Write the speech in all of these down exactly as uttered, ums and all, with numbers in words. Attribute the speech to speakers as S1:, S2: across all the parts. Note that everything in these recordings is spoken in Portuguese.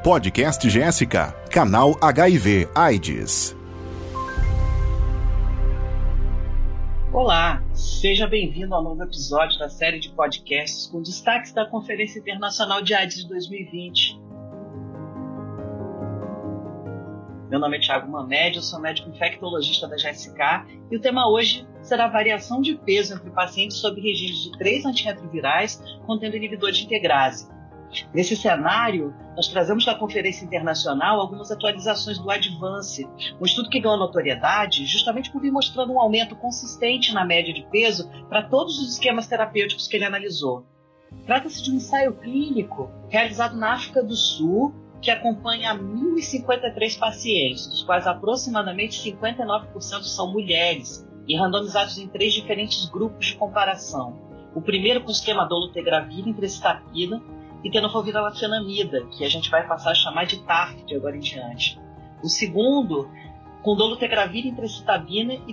S1: Podcast Jéssica, canal H I V AIDS.
S2: Olá, seja bem-vindo ao novo episódio da série de podcasts com destaques da Conferência Internacional de AIDS de dois mil e vinte. Meu nome é Thiago Mamed, eu sou médico infectologista da G S K e o tema hoje será a variação de peso entre pacientes sob regimes de três antirretrovirais contendo inibidor de integrase. Nesse cenário, nós trazemos da Conferência Internacional algumas atualizações do Advance, um estudo que ganhou notoriedade justamente por vir mostrando um aumento consistente na média de peso para todos os esquemas terapêuticos que ele analisou. Trata-se de um ensaio clínico realizado na África do Sul, que acompanha mil e cinquenta e três pacientes, dos quais aproximadamente cinquenta e nove por cento são mulheres, e randomizados em três diferentes grupos de comparação. O primeiro com o esquema dolutegravir, emtricitabina e tenofovir-lafenamida, que a gente vai passar a chamar de T A F de agora em diante. O segundo com dolutegravir, emtricitabina e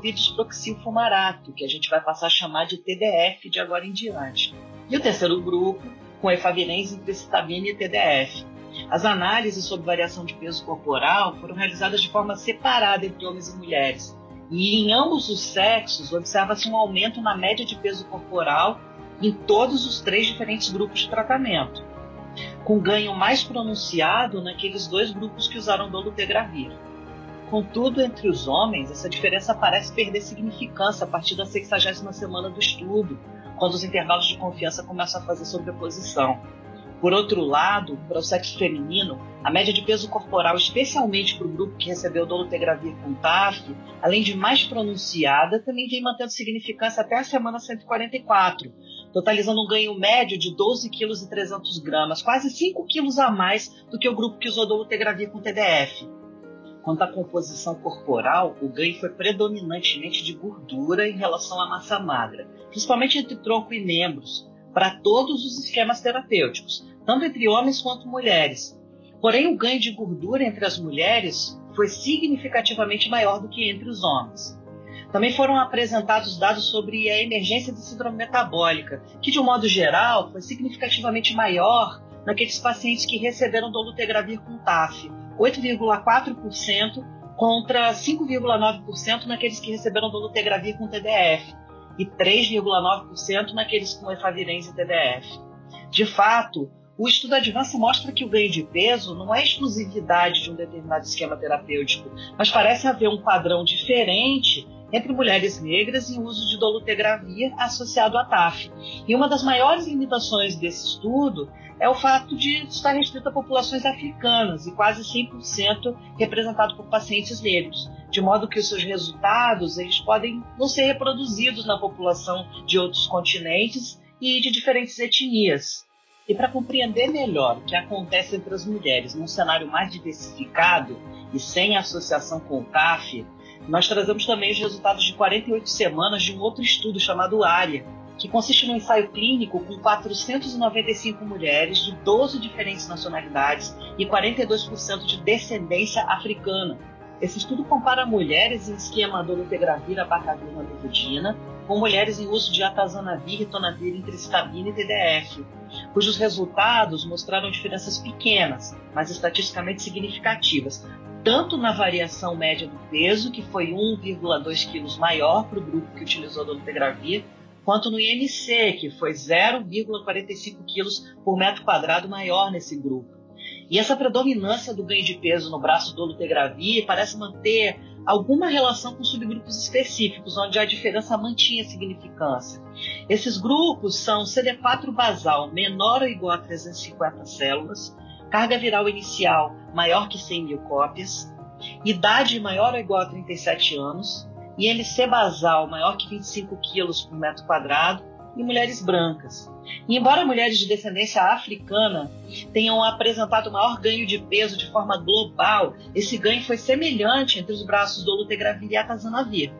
S2: tenofovir-disproxil-fumarato, que a gente vai passar a chamar de T D F de agora em diante. E o terceiro grupo com efavirenz, emtricitabina e T D F. As análises sobre variação de peso corporal foram realizadas de forma separada entre homens e mulheres. E em ambos os sexos observa-se um aumento na média de peso corporal em todos os três diferentes grupos de tratamento, com ganho mais pronunciado naqueles dois grupos que usaram dolutegravir. Contudo, entre os homens, essa diferença parece perder significância a partir da sexagésima semana do estudo, quando os intervalos de confiança começam a fazer sobreposição. Por outro lado, para o sexo feminino, a média de peso corporal, especialmente para o grupo que recebeu dolutegravir com T A F, além de mais pronunciada, também vem mantendo significância até a semana cento e quarenta e quatro, totalizando um ganho médio de doze vírgula trezentos gramas, quase cinco quilos a mais do que o grupo que usou dolutegravir com T D F. Quanto à composição corporal, o ganho foi predominantemente de gordura em relação à massa magra, principalmente entre tronco e membros, para todos os esquemas terapêuticos, tanto entre homens quanto mulheres. Porém, o ganho de gordura entre as mulheres foi significativamente maior do que entre os homens. Também foram apresentados dados sobre a emergência de síndrome metabólica, que de um modo geral foi significativamente maior naqueles pacientes que receberam dolutegravir com T A F, oito vírgula quatro por cento contra cinco vírgula nove por cento naqueles que receberam dolutegravir com T D F e três vírgula nove por cento naqueles com efavirenz e T D F. De fato, o estudo Advance mostra que o ganho de peso não é exclusividade de um determinado esquema terapêutico, mas parece haver um padrão diferente entre mulheres negras em uso de dolutegravir associado à T A F. E uma das maiores limitações desse estudo é o fato de estar restrito a populações africanas e quase cem por cento representado por pacientes negros, de modo que os seus resultados eles podem não ser reproduzidos na população de outros continentes e de diferentes etnias. E para compreender melhor o que acontece entre as mulheres num cenário mais diversificado e sem associação com o T A F, nós trazemos também os resultados de quarenta e oito semanas de um outro estudo chamado ARIA, que consiste num ensaio clínico com quatrocentas e noventa e cinco mulheres de doze diferentes nacionalidades e quarenta e dois por cento de descendência africana. Esse estudo compara mulheres em esquema dolutegravir, abacavir, naltrexona com mulheres em uso de atazanavir, ritonavir, emtricitabina e T D F, cujos resultados mostraram diferenças pequenas, mas estatisticamente significativas, tanto na variação média do peso, que foi um vírgula dois quilos maior para o grupo que utilizou dolutegravir, quanto no I M C, que foi zero vírgula quarenta e cinco quilos por metro quadrado maior nesse grupo. E essa predominância do ganho de peso no braço dolutegravir parece manter alguma relação com subgrupos específicos, onde a diferença mantinha significância. Esses grupos são C D quatro basal menor ou igual a trezentas e cinquenta células, carga viral inicial maior que cem mil cópias, idade maior ou igual a trinta e sete anos, I M C basal maior que vinte e cinco quilos por metro quadrado e mulheres brancas. E embora mulheres de descendência africana tenham apresentado maior ganho de peso de forma global, esse ganho foi semelhante entre os braços dolutegravir e atazanavir.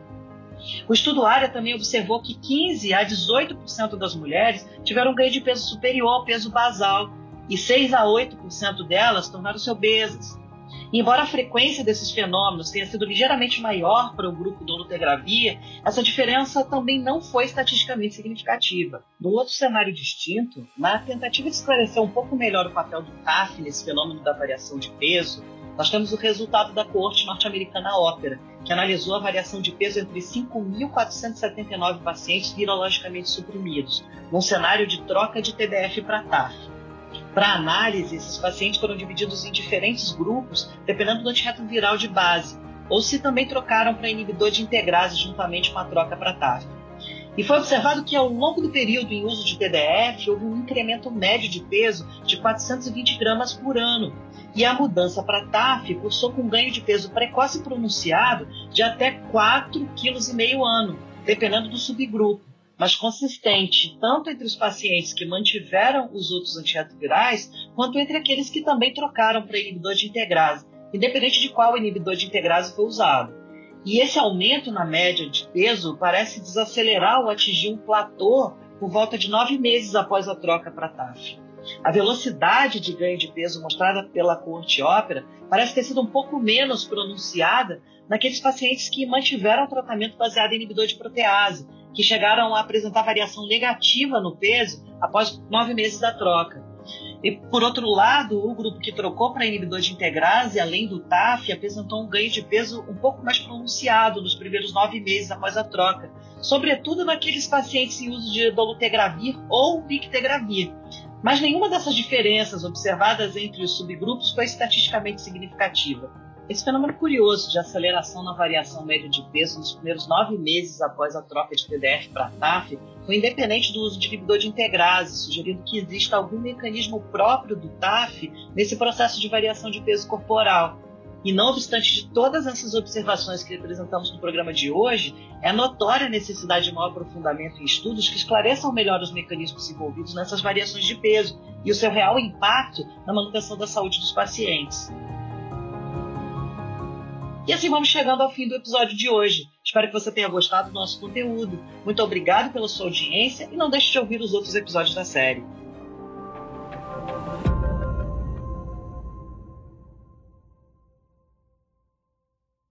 S2: O estudo ARIA também observou que quinze a dezoito por cento das mulheres tiveram ganho de peso superior ao peso basal e seis a oito por cento delas tornaram-se obesas. E embora a frequência desses fenômenos tenha sido ligeiramente maior para o grupo dolutegravir, essa diferença também não foi estatisticamente significativa. No outro cenário distinto, na tentativa de esclarecer um pouco melhor o papel do T A F nesse fenômeno da variação de peso, nós temos o resultado da coorte norte-americana Opera, que analisou a variação de peso entre cinco mil quatrocentos e setenta e nove pacientes virologicamente suprimidos, num cenário de troca de T D F para T A F. Para análise, esses pacientes foram divididos em diferentes grupos, dependendo do antirretroviral de base, ou se também trocaram para inibidor de integrase juntamente com a troca para T A F. E foi observado que ao longo do período em uso de T D F, houve um incremento médio de peso de quatrocentos e vinte gramas por ano, e a mudança para T A F cursou com um ganho de peso precoce e pronunciado de até quatro vírgula cinco quilos ano, dependendo do subgrupo, mas consistente tanto entre os pacientes que mantiveram os outros antirretrovirais, quanto entre aqueles que também trocaram para inibidor de integrase, independente de qual inibidor de integrase foi usado. E esse aumento na média de peso parece desacelerar ou atingir um platô por volta de nove meses após a troca para T A F. A velocidade de ganho de peso mostrada pela coorte Opera parece ter sido um pouco menos pronunciada naqueles pacientes que mantiveram o tratamento baseado em inibidor de protease, que chegaram a apresentar variação negativa no peso após nove meses da troca. E, por outro lado, o grupo que trocou para inibidor de integrase, além do T A F, apresentou um ganho de peso um pouco mais pronunciado nos primeiros nove meses após a troca, sobretudo naqueles pacientes em uso de dolutegravir ou bictegravir. Mas nenhuma dessas diferenças observadas entre os subgrupos foi estatisticamente significativa. Esse fenômeno curioso de aceleração na variação média de peso nos primeiros nove meses após a troca de T D F para T A F foi independente do uso de inibidor de integrase, sugerindo que exista algum mecanismo próprio do T A F nesse processo de variação de peso corporal. E não obstante de todas essas observações que apresentamos no programa de hoje, é notória a necessidade de maior aprofundamento em estudos que esclareçam melhor os mecanismos envolvidos nessas variações de peso e o seu real impacto na manutenção da saúde dos pacientes. E assim vamos chegando ao fim do episódio de hoje. Espero que você tenha gostado do nosso conteúdo. Muito obrigado pela sua audiência e não deixe de ouvir os outros episódios da série.